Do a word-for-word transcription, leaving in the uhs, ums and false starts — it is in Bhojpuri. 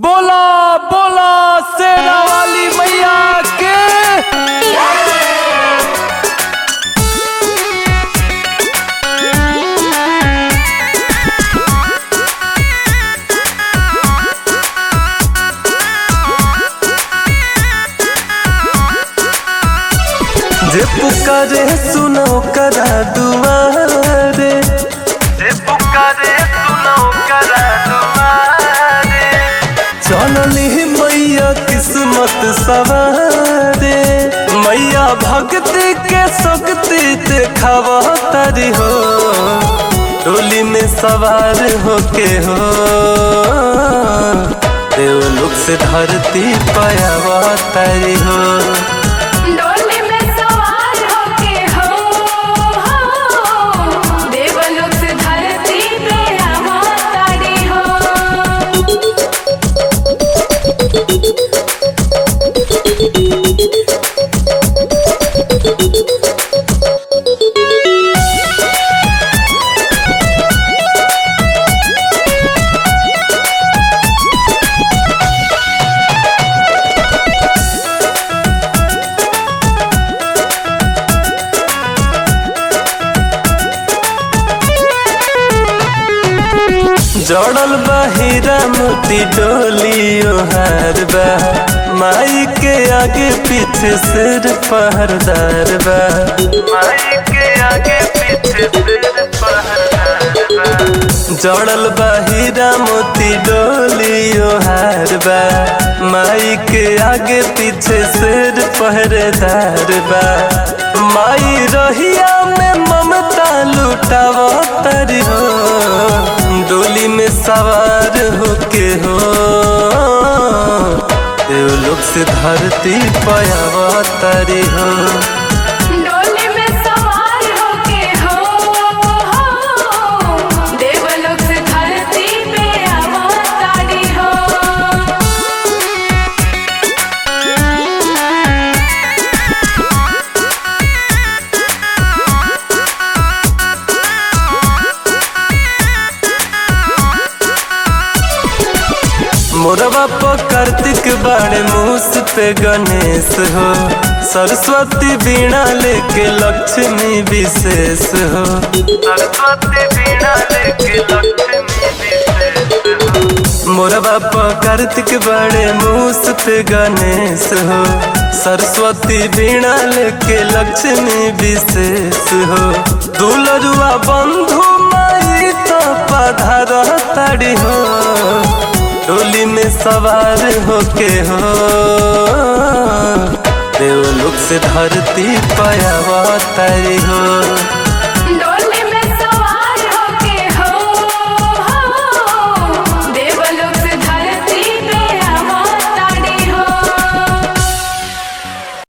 बोला बोला शेरा वाली मैया के। जे पुकारे सुनो करा दुआरे, जे पुकारे सुनो करा दुआरे, चलनी मैया किस्मत सवारे। मैया भक्ति के शक्ति देखावा तारी हो, डोली में सवार होके हो, देवलोक से धरती पायावा तारी हो। जड़ल बहिरा मोती डोली ओहार बा, माई के आगे पीछे सिर पहरदार बा, माई के आगे पीछे सिर पहरदार बा। जड़ल बहिरा मोती डोली ओहार बा, माई के आगे पीछे सिर पहरेदार बा। माई रहिया में ममता लुटावा तारी हो, डोली में सवार होके हो, देवलोक से धरती पायावा तारी हो। डोली में सवार होके हो, देवलोक से धरती पे आवा तारी हो। मोरवा पर कार्तिक बाणे मूस पे गणेश हो, सरस्वती बीणा लेके लक्ष्मी विशेष हो, सरस्वती बीणा लेके लक्ष्मी विशेष हो। मोरवा पर कार्तिक बाणे मूस पे गणेश हो, सरस्वती बीणा लेके लक्ष्मी विशेष हो। दुलरुआ बंधु माई तो पधार ताड़ी हो, डोली में सवार होके हो, देवलोक से धरती पायावा तारी हो।